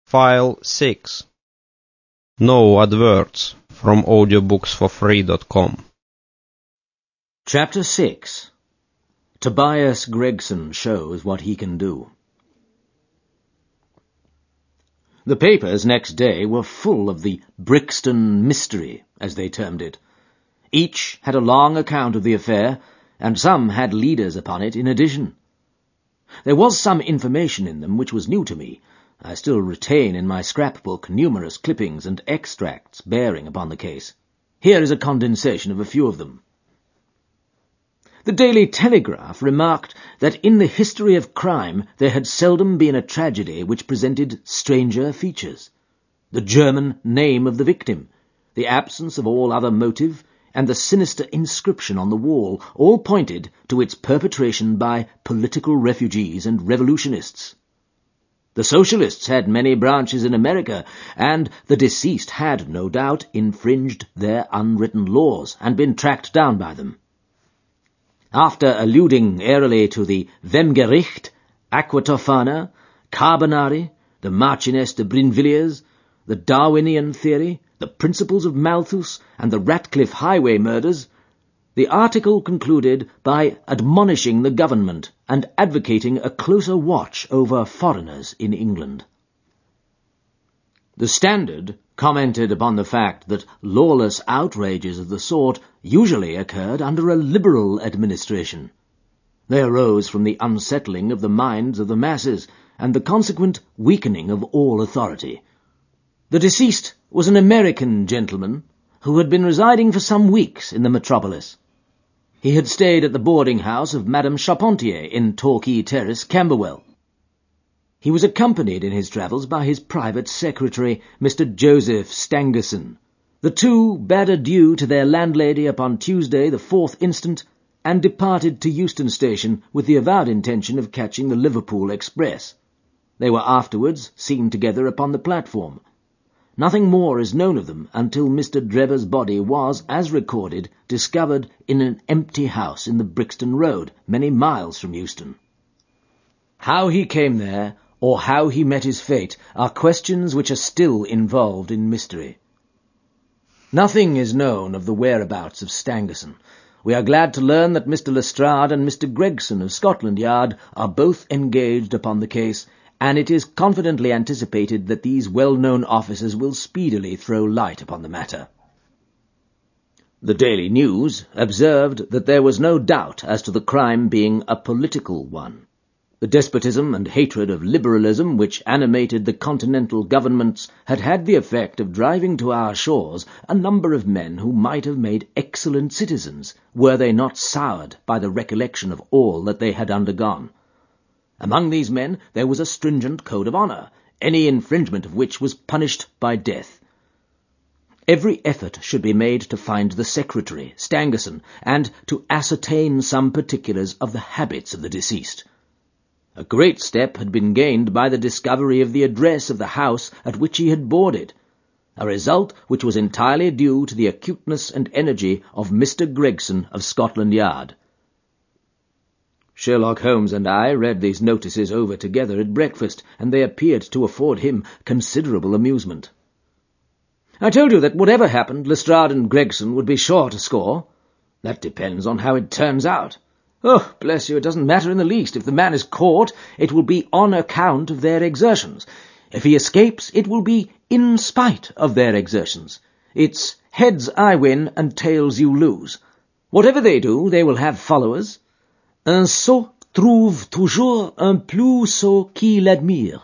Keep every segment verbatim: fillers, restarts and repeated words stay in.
File six. No adverts from audiobooks for free dot com. Chapter six. Tobias Gregson shows what he can do. The papers next day were full of the Brixton mystery, as they termed it. Each had a long account of the affair, and some had leaders upon it in addition. There was some information in them which was new to me. I still retain in my scrapbook numerous clippings and extracts bearing upon the case. Here is a condensation of a few of them. The Daily Telegraph remarked that in the history of crime there had seldom been a tragedy which presented stranger features. The German name of the victim, the absence of all other motive, and the sinister inscription on the wall all pointed to its perpetration by political refugees and revolutionists. The Socialists had many branches in America, and the deceased had, no doubt, infringed their unwritten laws and been tracked down by them. After alluding airily to the Wemgericht, Aquatofana, Carbonari, the Marchioness de Brinvilliers, the Darwinian theory, the principles of Malthus, and the Ratcliffe highway murders, the article concluded by admonishing the government and advocating a closer watch over foreigners in England. The Standard commented upon the fact that lawless outrages of the sort usually occurred under a liberal administration. They arose from the unsettling of the minds of the masses and the consequent weakening of all authority. The deceased was an American gentleman who had been residing for some weeks in the metropolis. He had stayed at the boarding-house of Madame Charpentier in Torquay Terrace, Camberwell. He was accompanied in his travels by his private secretary, Mister Joseph Stangerson. The two bade adieu to their landlady upon Tuesday, the fourth instant, and departed to Euston Station with the avowed intention of catching the Liverpool express. They were afterwards seen together upon the platform. Nothing more is known of them until Mister Drever's body was, as recorded, discovered in an empty house in the Brixton Road, many miles from Euston. How he came there, or how he met his fate, are questions which are still involved in mystery. Nothing is known of the whereabouts of Stangerson. We are glad to learn that Mister Lestrade and Mister Gregson of Scotland Yard are both engaged upon the case, and it is confidently anticipated that these well-known officers will speedily throw light upon the matter. The Daily News observed that there was no doubt as to the crime being a political one. The despotism and hatred of liberalism which animated the continental governments had had the effect of driving to our shores a number of men who might have made excellent citizens, were they not soured by the recollection of all that they had undergone. Among these men there was a stringent code of honour, any infringement of which was punished by death. Every effort should be made to find the secretary, Stangerson, and to ascertain some particulars of the habits of the deceased. A great step had been gained by the discovery of the address of the house at which he had boarded, a result which was entirely due to the acuteness and energy of Mister Gregson of Scotland Yard. Sherlock Holmes and I read these notices over together at breakfast, and they appeared to afford him considerable amusement. I told you that whatever happened, Lestrade and Gregson would be sure to score. That depends on how it turns out. Oh, bless you, it doesn't matter in the least. If the man is caught, it will be on account of their exertions. If he escapes, it will be in spite of their exertions. It's heads I win and tails you lose. Whatever they do, they will have followers. Un sot trouve toujours un plus sot qui l'admire.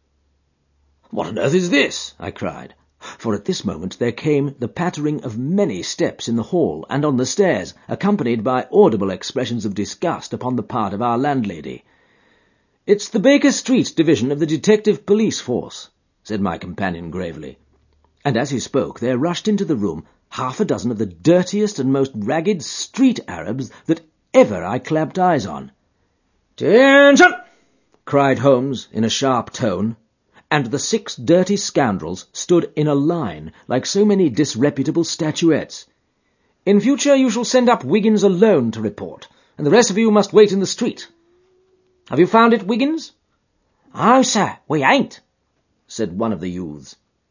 What on earth is this? I cried, for at this moment there came the pattering of many steps in the hall and on the stairs, accompanied by audible expressions of disgust upon the part of our landlady. "It's the Baker Street division of the detective police force," said my companion gravely. And as he spoke there rushed into the room half a dozen of the dirtiest and most ragged street Arabs that ever I clapped eyes on. "Attention!" cried Holmes in a sharp tone, and the six dirty scoundrels stood in a line like so many disreputable statuettes. "In future you shall send up Wiggins alone to report, and the rest of you must wait in the street. Have you found it, Wiggins?" "Oh, sir, we ain't." said one of the youths.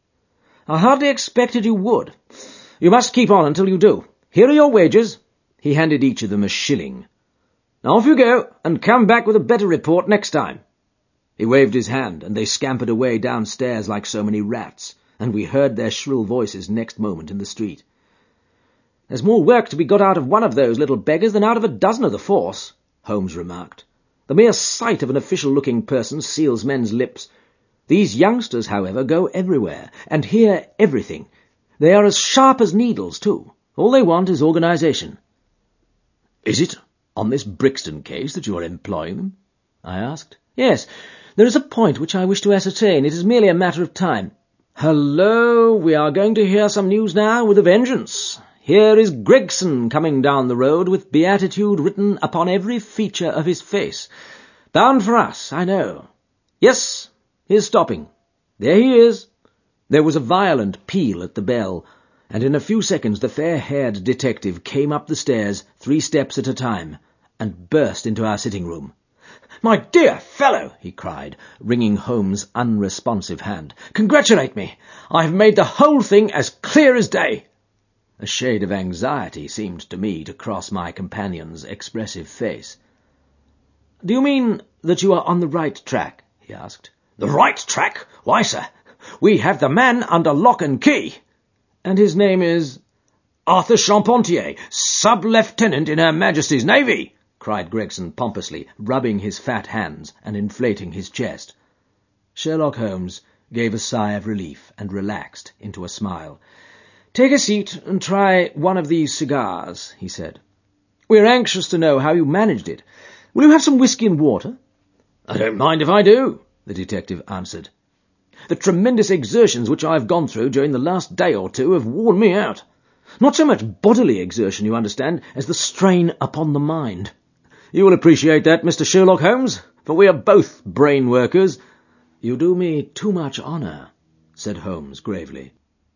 "I hardly expected you would. You must keep on until you do. Here are your wages." He handed each of them a shilling. "Now off you go, and come back with a better report next time." He waved his hand, and they scampered away downstairs like so many rats, and we heard their shrill voices next moment in the street. "There's more work to be got out of one of those little beggars than out of a dozen of the force," Holmes remarked. "The mere sight of an official-looking person seals men's lips. These youngsters, however, go everywhere, and hear everything. They are as sharp as needles, too. All they want is organisation." "Is it on this Brixton case that you are employing them?" I asked. "Yes, there is a point which I wish to ascertain. It is merely a matter of time. Hullo, we are going to hear some news now with a vengeance. Here is Gregson coming down the road with beatitude written upon every feature of his face. Bound for us, I know. Yes, he is stopping. There he is." There was a violent peal at the bell, and in a few seconds the fair-haired detective came up the stairs, three steps at a time, and burst into our sitting-room. "My dear fellow," he cried, wringing Holmes' unresponsive hand, "congratulate me. I have made the whole thing as clear as day." A shade of anxiety seemed to me to cross my companion's expressive face. "Do you mean that you are on the right track?" he asked. "The right track? Why, sir, we have the man under lock and key." "And his name is—" "Arthur Charpentier, sub-lieutenant in Her Majesty's Navy," cried Gregson pompously, rubbing his fat hands and inflating his chest. Sherlock Holmes gave a sigh of relief and relaxed into a smile. "Take a seat and try one of these cigars," he said. "We are anxious to know how you managed it. Will you have some whisky and water?" "I don't mind if I do," the detective answered. "The tremendous exertions which I have gone through during the last day or two have worn me out. Not so much bodily exertion, you understand, as the strain upon the mind. You will appreciate that, Mister Sherlock Holmes, for we are both brain workers." "You do me too much honour," said Holmes gravely.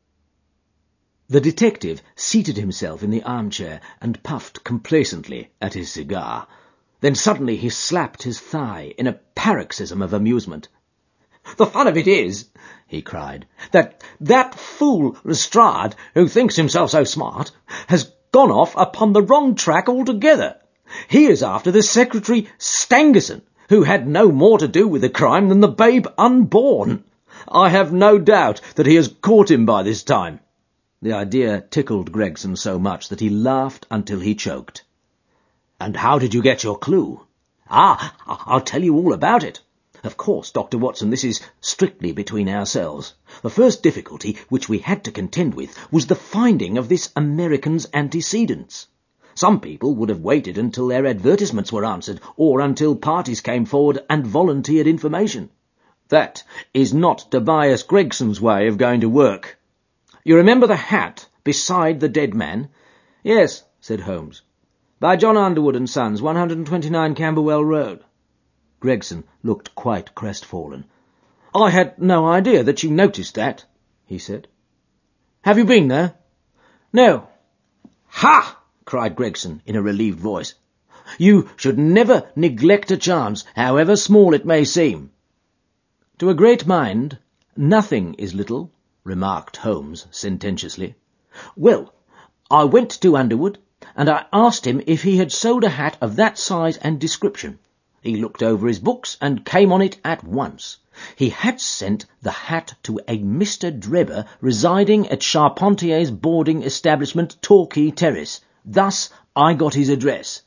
The detective seated himself in the armchair and puffed complacently at his cigar. Then suddenly he slapped his thigh in a paroxysm of amusement. "The fun of it is," he cried, "that that fool Lestrade, who thinks himself so smart, has gone off upon the wrong track altogether. He is after the Secretary Stangerson, who had no more to do with the crime than the babe unborn. I have no doubt that he has caught him by this time." The idea tickled Gregson so much that he laughed until he choked. "And how did you get your clue?" "Ah, I'll tell you all about it. Of course, Doctor Watson, this is strictly between ourselves. The first difficulty which we had to contend with was the finding of this American's antecedents. Some people would have waited until their advertisements were answered, or until parties came forward and volunteered information. That is not Tobias Gregson's way of going to work. You remember the hat beside the dead man?" "Yes," said Holmes. "By John Underwood and Sons, one hundred twenty-nine Camberwell Road." Gregson looked quite crestfallen. "I had no idea that you noticed that," he said. "Have you been there?" "No." "Ha!" cried Gregson in a relieved voice. "You should never neglect a chance, however small it may seem." "To a great mind, nothing is little," remarked Holmes sententiously. "Well, I went to Underwood, and I asked him if he had sold a hat of that size and description. He looked over his books and came on it at once. He had sent the hat to a Mister Drebber residing at Charpentier's boarding establishment, Torquay Terrace. Thus I got his address."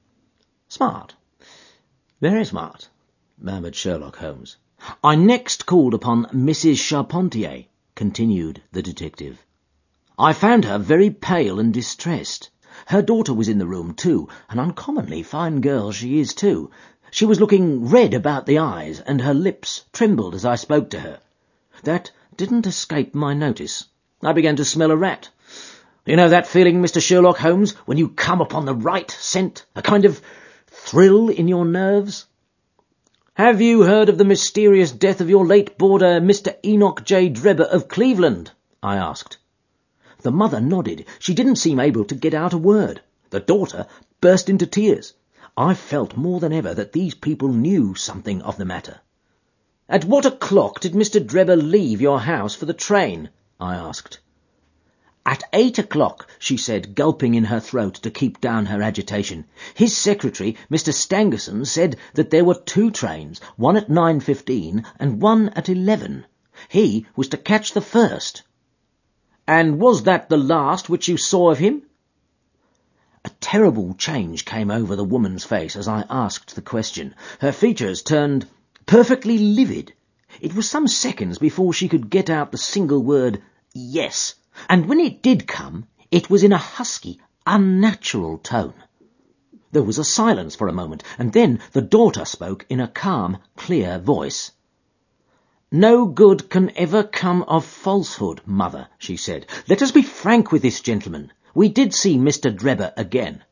"Smart. Very smart," murmured Sherlock Holmes. "I next called upon Missus Charpentier," continued the detective. "I found her very pale and distressed. Her daughter was in the room too, an uncommonly fine girl she is too. She was looking red about the eyes, and her lips trembled as I spoke to her. That didn't escape my notice. I began to smell a rat. You know that feeling, Mister Sherlock Holmes, when you come upon the right scent, a kind of thrill in your nerves? Have you heard of the mysterious death of your late boarder, Mister Enoch J. Drebber of Cleveland?" I asked. The mother nodded. She didn't seem able to get out a word. The daughter burst into tears. I felt more than ever that these people knew something of the matter. At what o'clock did Mister Drebber leave your house for the train? I asked. At eight o'clock, she said, gulping in her throat to keep down her agitation. His secretary, Mister Stangerson, said that there were two trains, one at nine fifteen and one at eleven. He was to catch the first. And was that the last which you saw of him? A terrible change came over the woman's face as I asked the question. Her features turned perfectly livid. It was some seconds before she could get out the single word, yes, and when it did come, it was in a husky, unnatural tone. There was a silence for a moment, and then the daughter spoke in a calm, clear voice. No good can ever come of falsehood, mother, she said. Let us be frank with this gentleman. We did see Mister Drebber again.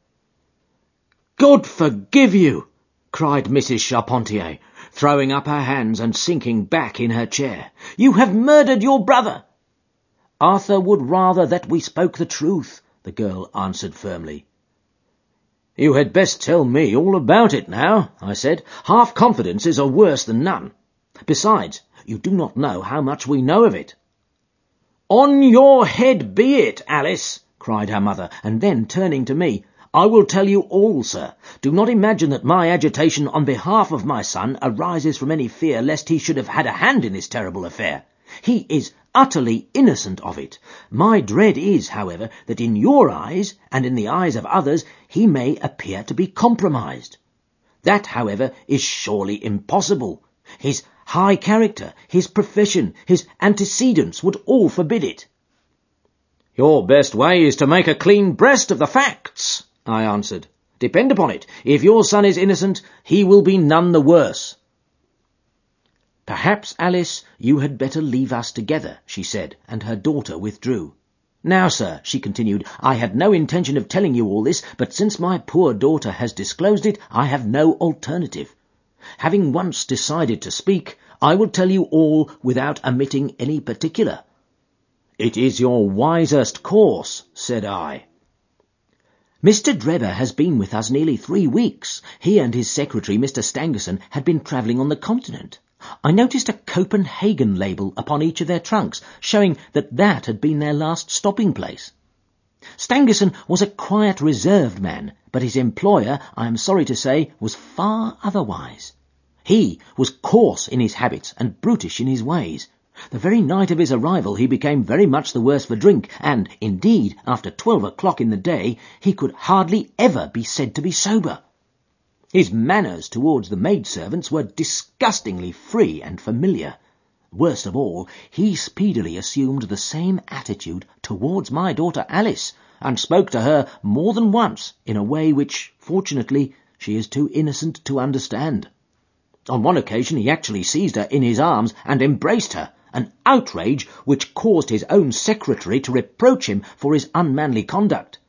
God forgive you, cried Missus Charpentier, throwing up her hands and sinking back in her chair. You have murdered your brother. Arthur would rather that we spoke the truth, the girl answered firmly. You had best tell me all about it now, I said. Half confidences are worse than none. Besides, you do not know how much we know of it. On your head be it, Alice, cried her mother, and then turning to me, I will tell you all, sir. Do not imagine that my agitation on behalf of my son arises from any fear lest he should have had a hand in this terrible affair. He is utterly innocent of it. My dread is, however, that in your eyes, and in the eyes of others, he may appear to be compromised. That, however, is surely impossible. His high character, his profession, his antecedents would all forbid it. Your best way is to make a clean breast of the facts, I answered. Depend upon it, if your son is innocent, he will be none the worse. Perhaps, Alice, you had better leave us together, she said, and her daughter withdrew. Now, sir, she continued, I had no intention of telling you all this, but since my poor daughter has disclosed it, I have no alternative. Having once decided to speak, I will tell you all without omitting any particular. It is your wisest course, said I. Mister Drebber has been with us nearly three weeks. He and his secretary, Mister Stangerson, had been travelling on the continent. I noticed a Copenhagen label upon each of their trunks, showing that that had been their last stopping place. Stangerson was a quiet, reserved man, but his employer, I am sorry to say, was far otherwise. He was coarse in his habits and brutish in his ways. The very night of his arrival he became very much the worse for drink, and, indeed, after twelve o'clock in the day, he could hardly ever be said to be sober. His manners towards the maidservants were disgustingly free and familiar. Worst of all, he speedily assumed the same attitude towards my daughter Alice, and spoke to her more than once in a way which, fortunately, she is too innocent to understand. On one occasion he actually seized her in his arms and embraced her, an outrage which caused his own secretary to reproach him for his unmanly conduct.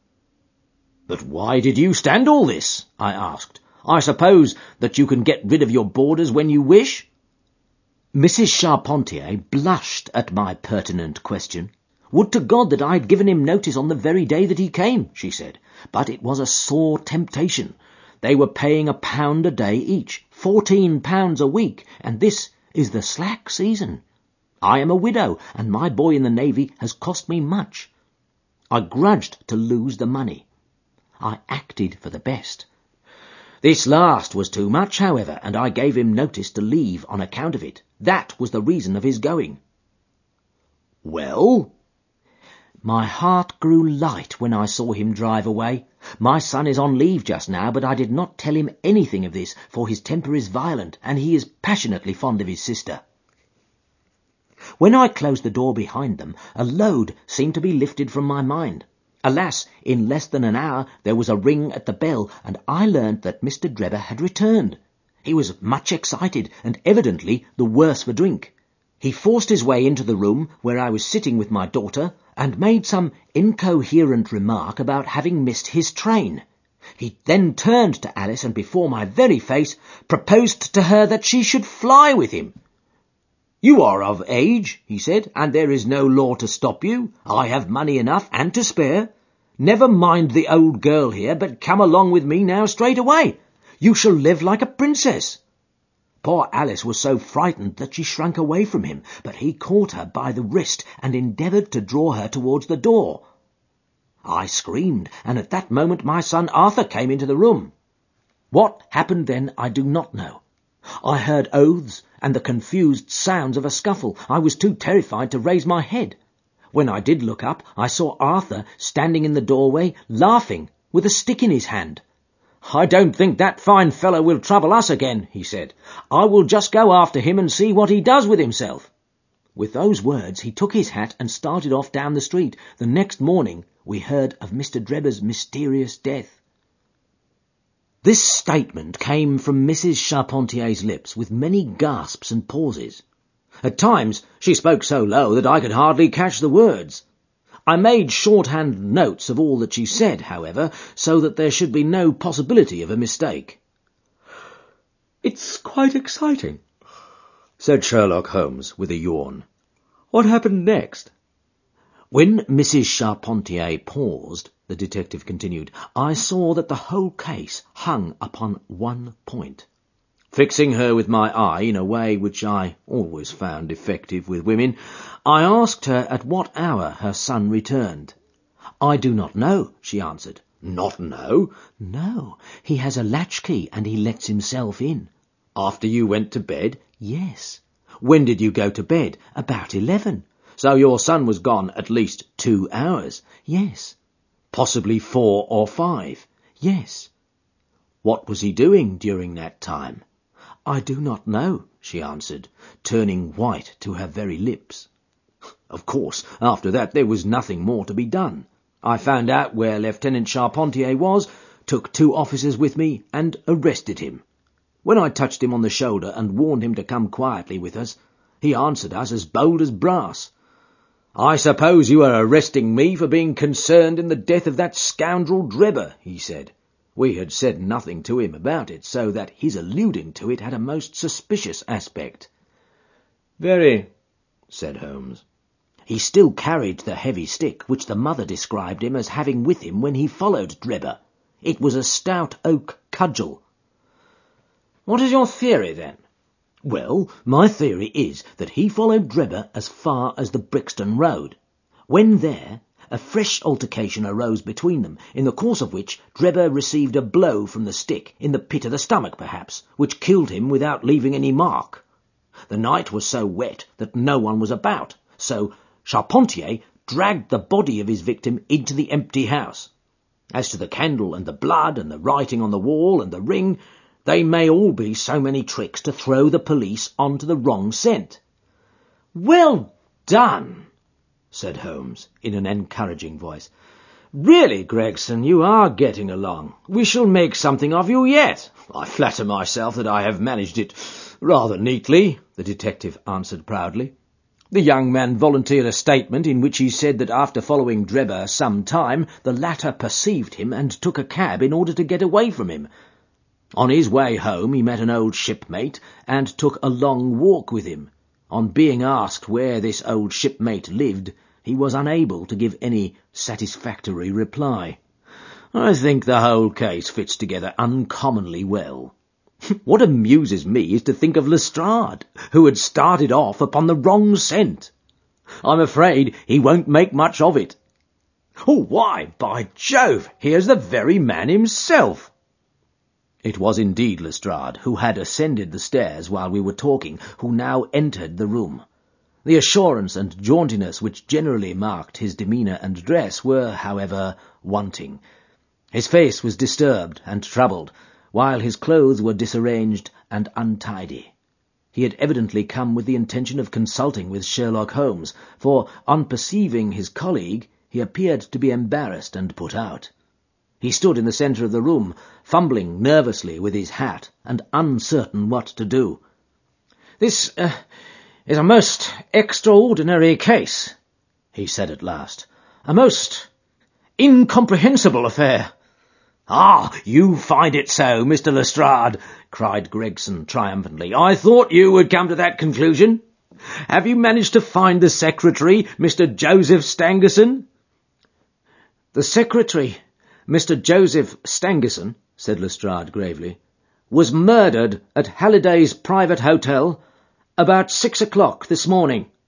But why did you stand all this? I asked. I suppose that you can get rid of your boarders when you wish? Missus Charpentier blushed at my pertinent question. Would to God that I had given him notice on the very day that he came, she said, but it was a sore temptation. They were paying a pound a day each, fourteen pounds a week, and this is the slack season. I am a widow, and my boy in the Navy has cost me much. I grudged to lose the money. I acted for the best. This last was too much, however, and I gave him notice to leave on account of it. That was the reason of his going. Well? My heart grew light when I saw him drive away. My son is on leave just now, but I did not tell him anything of this, for his temper is violent, and he is passionately fond of his sister. When I closed the door behind them, a load seemed to be lifted from my mind. Alas, in less than an hour there was a ring at the bell, and I learned that Mister Drebber had returned. He was much excited, and evidently the worse for drink. He forced his way into the room where I was sitting with my daughter, and made some incoherent remark about having missed his train. He then turned to Alice, and before my very face proposed to her that she should fly with him. You are of age, he said, and there is no law to stop you. I have money enough and to spare. Never mind the old girl here, but come along with me now straight away. You shall live like a princess. Poor Alice was so frightened that she shrank away from him, but he caught her by the wrist and endeavoured to draw her towards the door. I screamed, and at that moment my son Arthur came into the room. What happened then I do not know. I heard oaths and the confused sounds of a scuffle. I was too terrified to raise my head. When I did look up, I saw Arthur standing in the doorway, laughing, with a stick in his hand. "I don't think that fine fellow will trouble us again," he said. "I will just go after him and see what he does with himself." With those words he took his hat and started off down the street. The next morning we heard of Mister Drebber's mysterious death. This statement came from Missus Charpentier's lips with many gasps and pauses. At times she spoke so low that I could hardly catch the words. I made shorthand notes of all that she said, however, so that there should be no possibility of a mistake. "It's quite exciting," said Sherlock Holmes with a yawn. "What happened next?" "When Missus Charpentier paused," the detective continued, "I saw that the whole case hung upon one point. Fixing her with my eye in a way which I always found effective with women, I asked her at what hour her son returned. 'I do not know,' she answered. 'Not know?' 'No, he has a latchkey and he lets himself in.' 'After you went to bed?' 'Yes.' 'When did you go to bed?' 'About eleven.' 'So your son was gone at least two hours?' 'Yes.' 'Possibly four or five?' 'Yes.' 'What was he doing during that time?' 'I do not know,' she answered, turning white to her very lips. Of course, after that there was nothing more to be done. I found out where Lieutenant Charpentier was, took two officers with me, and arrested him. When I touched him on the shoulder and warned him to come quietly with us, he answered us as bold as brass. 'I suppose you are arresting me for being concerned in the death of that scoundrel Drebber,' he said. We had said nothing to him about it, so that his alluding to it had a most suspicious aspect. 'Very,' said Holmes. He still carried the heavy stick which the mother described him as having with him when he followed Drebber. It was a stout oak cudgel. 'What is your theory, then?' 'Well, my theory is that he followed Drebber as far as the Brixton Road. When there, a fresh altercation arose between them, in the course of which Drebber received a blow from the stick, in the pit of the stomach perhaps, which killed him without leaving any mark. The night was so wet that no one was about, so Charpentier dragged the body of his victim into the empty house. As to the candle and the blood and the writing on the wall and the ring, they may all be so many tricks to throw the police onto the wrong scent.' 'Well done,' said Holmes, in an encouraging voice. 'Really, Gregson, you are getting along. We shall make something of you yet.' 'I flatter myself that I have managed it rather neatly,' the detective answered proudly. The young man volunteered a statement in which he said that after following Drebber some time, the latter perceived him and took a cab in order to get away from him. On his way home he met an old shipmate and took a long walk with him. On being asked where this old shipmate lived, he was unable to give any satisfactory reply. I think the whole case fits together uncommonly well. What amuses me is to think of Lestrade, who had started off upon the wrong scent. I'm afraid he won't make much of it. Oh, why, by Jove, here's the very man himself!' It was indeed Lestrade, who had ascended the stairs while we were talking, who now entered the room. The assurance and jauntiness which generally marked his demeanour and dress were, however, wanting. His face was disturbed and troubled, while his clothes were disarranged and untidy. He had evidently come with the intention of consulting with Sherlock Holmes, for, on perceiving his colleague, he appeared to be embarrassed and put out. He stood in the centre of the room, fumbling nervously with his hat, and uncertain what to do. "This uh, is a most extraordinary case," he said at last. "A most incomprehensible affair." "Ah, you find it so, Mister Lestrade," cried Gregson triumphantly. "I thought you would come to that conclusion. Have you managed to find the secretary, Mister Joseph Stangerson?" "The secretary, Mister Joseph Stangerson," said Lestrade gravely, was murdered at Halliday's private hotel about six o'clock this morning.